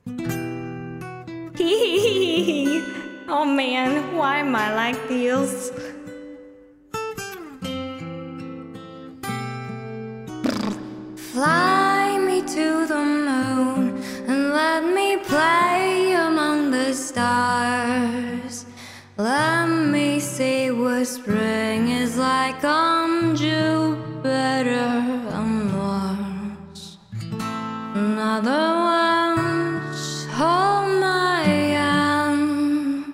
Oh man, why am I like this? Fly me to the moon and let me play among the stars. Let me see what spring is like on Jupiter and Mars. Another one's hold my hand.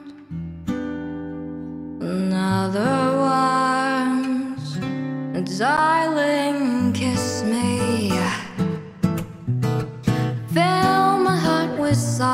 Another one's darling, kiss me. Fill my heart with sorrow.